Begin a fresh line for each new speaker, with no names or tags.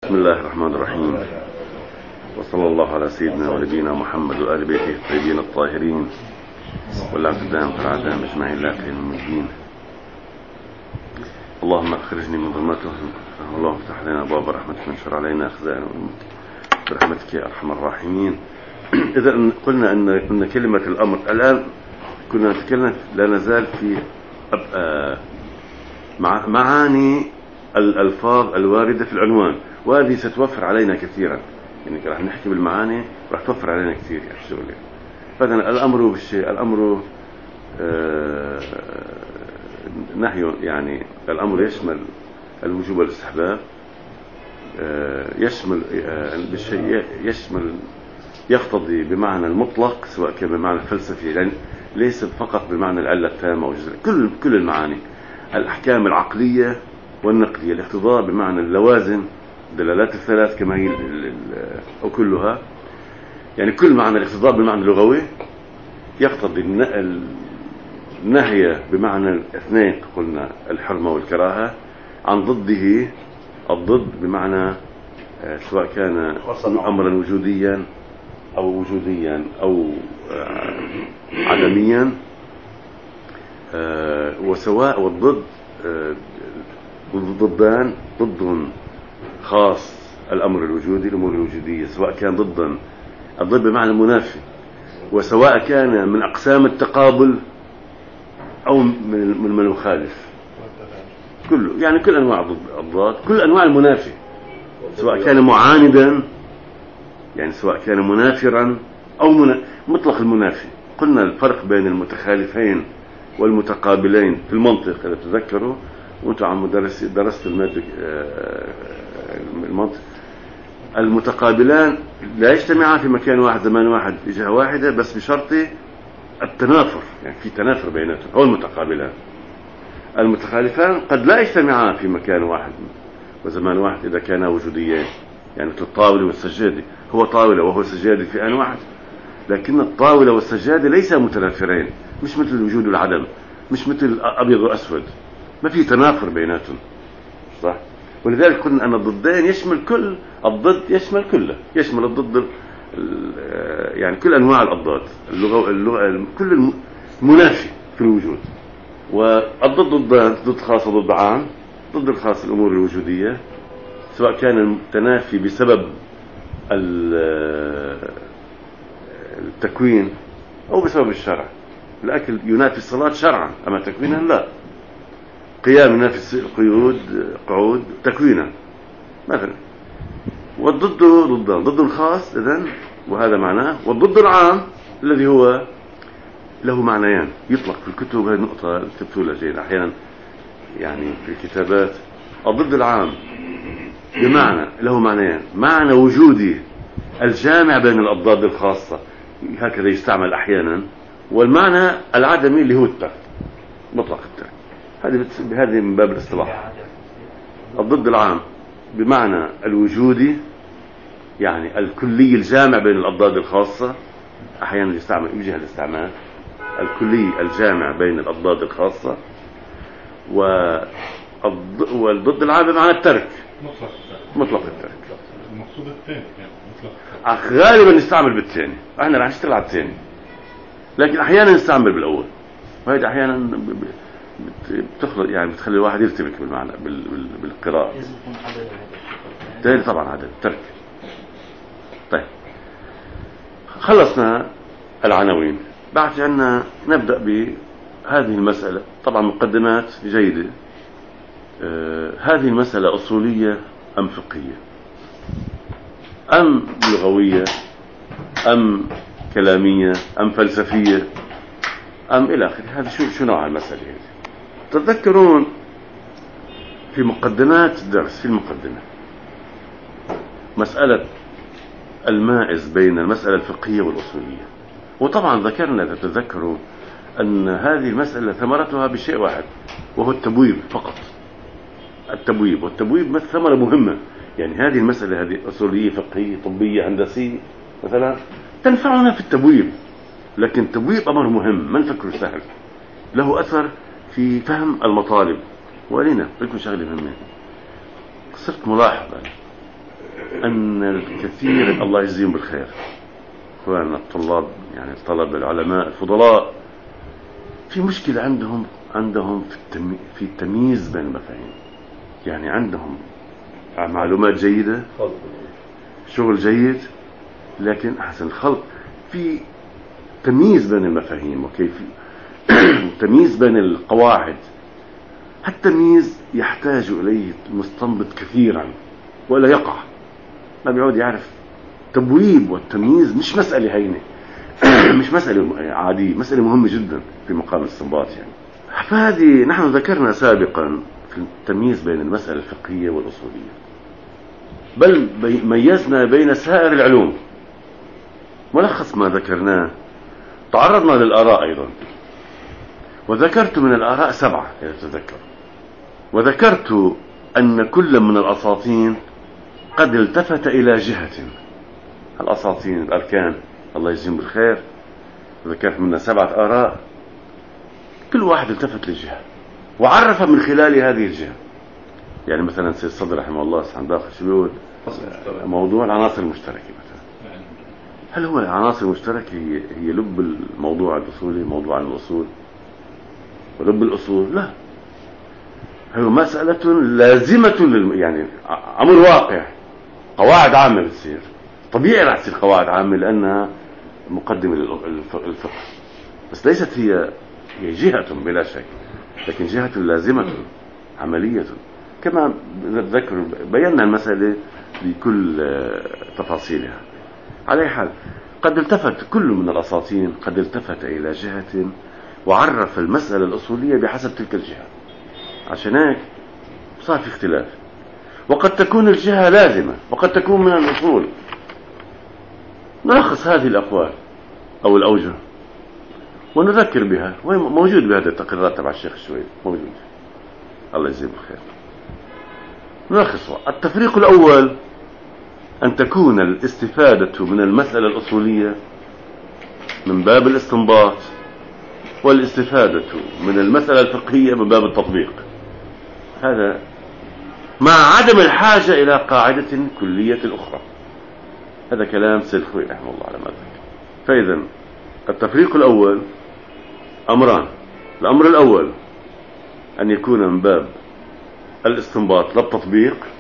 بسم الله الرحمن الرحيم، وصلى الله على سيدنا ونبينا محمد وآل بيته الطيبين الطاهرين واللعنة الدائمة على الأعداء أجمعين لا إله إلا الدين. اللهم أخرجني من ظلمات وهم، اللهم افتح لنا أبواب رحمتك وانشر علينا خزائن برحمتك يا أرحم الراحمين. إذا قلنا أن كلمة الأمر الآن كنا نتكلم لا نزال في معاني الألفاظ الواردة في العنوان، وهذه ستوفر علينا كثيرا. يعني راح نحكي بالمعاني راح توفر علينا كثير يعني الشغل. مثلا الأمر بالشيء، الأمر نهي، يعني الأمر يشمل الوجوب والاستحباب، يشمل بالشيء، يشمل يقتضي بمعنى المطلق سواء كان بمعنى الفلسفي، يعني ليس فقط بمعنى العلة التامة أو جزء، كل المعاني، الأحكام العقلية والنقلية، الاقتضاء بمعنى اللوازم، الدلالات الثلاث كما هي أو كلها، يعني كل معنى الاقتضاء بالمعنى اللغوي يقتضي النهي بمعنى الاثنين، قلنا الحرمة والكراهة، عن ضده الضد بمعنى سواء كان أمرا وجوديا أو عدميا، وسواء والضد ضدان، ضد خاص الأمر الوجودي، الأمور الوجودية، سواء كان ضدا الضد بمعنى المنافي، وسواء كان من أقسام التقابل أو من يخالف، كله يعني كل أنواع الضاد، كل أنواع المنافي، سواء كان معاندا، يعني سواء كان منافرا أو مطلق المنافي. قلنا الفرق بين المتخالفين والمتقابلين في المنطق، إذا تذكروا وانتم عم درست المادة المنطق، المتقابلان لا يجتمعان في مكان واحد زمان واحد جهة واحدة، بس بشرط التنافر، يعني في تنافر بيناتهم، هو المتقابلان. المتخالفان قد لا يجتمعان في مكان واحد وزمان واحد إذا كانا وجوديين، يعني مثل الطاولة والسجادة، هو طاولة وهو سجادة في آن واحد، لكن الطاولة والسجادة ليس متنافرين، مش مثل الوجود والعدم، مش مثل أبيض وأسود، ما في تنافر بيناتهم، صح؟ ولذلك قلنا أن الضدين يشمل كل الضد، يشمل كله، يشمل الضد يعني كل أنواع الأضداد، اللغة كل المنافي في الوجود. والضد ضدان، ضد خاص وضد عام. ضد الخاص الأمور الوجودية، سواء كان التنافي بسبب التكوين أو بسبب الشرع. الأكل ينافي الصلاة شرعا، أما تكوينا لا. قيام ينافي القيود قعود تكوينا مثلا. والضد ضدان، ضد الخاص إذن وهذا معناه، والضد العام الذي هو له معنيان يطلق في الكتب. هذه النقطة كتبتوا لها جيد أحيانا يعني في الكتابات. الضد العام بمعنى له معنيان، معنى وجودي الجامع بين الأضداد الخاصة، هكذا يستعمل أحيانا، والمعنى العدمي اللي هو الترك، مطلق الترك. هذه من باب الاصطلاح. الضد العام بمعنى الوجودي، يعني الكلي الجامع بين الأضداد الخاصة، أحيانا يستعمل يوجه الاستعمال الكلي الجامع بين الأضداد الخاصة. والضد العام بمعنى الترك، مطلق الترك.
المقصود الثاني يعني مطلق.
غالبا نستعمل بالثاني، احنا راح نشتغل على الثاني، لكن احيانا نستعمل بالاول، وهذا احيانا بتخلط، يعني بتخلي الواحد يرتبك بالمعنى بالقراءة. الثاني طبعا هذا الترك. طيب خلصنا العناوين، بعد عنا نبدأ بهذه المسألة. طبعا مقدمات جيدة. هذه المسألة أصولية أم فقهية أم لغوية أم كلامية أم فلسفية أم إلى آخره؟ هذا شو نوع المسألة هذه؟ تتذكرون في مقدمات الدرس، في المقدمة، مسألة المائز بين المسألة الفقهية والأصولية، وطبعا ذكرنا تتذكروا أن هذه المسألة ثمرتها بشيء واحد، وهو التبويب فقط. التبويب، والتبويب ثمرة مهمة. يعني هذه المسألة هذه أصولية فقهية طبية هندسية مثلا تنفعنا في التبويب، لكن التبويب أمر مهم، ما نفكره سهل، له أثر في فهم المطالب. ولينا لكم شغلة مهمة، صرت ملاحظة أن الكثير، الله يجزيهم بالخير، إخواننا الطلاب، يعني الطلبة العلماء الفضلاء، في مشكلة عندهم في التمييز بين المفاهيم. يعني عندهم معلومات جيدة، شغل جيد، لكن أحسن الخلق في تمييز بين المفاهيم وكيف تمييز بين القواعد. التمييز يحتاج إليه المستنبط كثيرا ولا يقع، ما بيعود يعرف. تبويب والتمييز مش مسألة هينة مش مسألة عادية، مسألة مهمة جدا في مقام الاستنباط. يعني فهذه نحن ذكرنا سابقا في التمييز بين المسألة الفقهية والأصولية، بل ميزنا بين سائر العلوم. ملخص ما ذكرناه، تعرضنا للآراء أيضا، وذكرت من الآراء 7 إذا تذكر، وذكرت أن كل من الأساطين قد التفت إلى جهة. الأساطين الأركان الله يجزيهم بالخير، ذكرت منها 7 آراء، كل واحد التفت لجهة وعرف من خلال هذه الجهة. يعني مثلا سيد صدر رحمه الله عن داخل شبيول موضوع العناصر المشتركة مثلا، هل هو العناصر المشتركة هي لب الموضوع الأصولي، موضوع عن الأصول ولب الأصول؟ لا، هو مسألة لازمة يعني أمر واقع، قواعد عامة بتصير، طبيعي راح تصير قواعد عامة لأنها مقدمة للفقه، بس ليست هي جهة بلا شك، لكن جهة لازمة عملية. كما نتذكر بينا المسألة بكل تفاصيلها. على أي حال، قد التفت كل من الأساطين، قد التفت إلى جهة وعرف المسألة الأصولية بحسب تلك الجهة. عشان هيك صار في اختلاف، وقد تكون الجهة لازمة وقد تكون من الأصول. نلخص هذه الأقوال أو الأوجه ونذكر بها، موجود بهذه التقريرات تبع الشيخ الشويد، موجود، الله يجزيه بالخير. نلخصها: التفريق الأول أن تكون الاستفادة من المسألة الأصولية من باب الاستنباط، والاستفادة من المسألة الفقهية من باب التطبيق، هذا مع عدم الحاجة إلى قاعدة كلية أخرى. هذا كلام سيد الخوي رحمه الله على ما ذكر. فإذا التفريق الأول أمران: الأمر الأول أن يكون من باب الاستنباط لا التطبيق،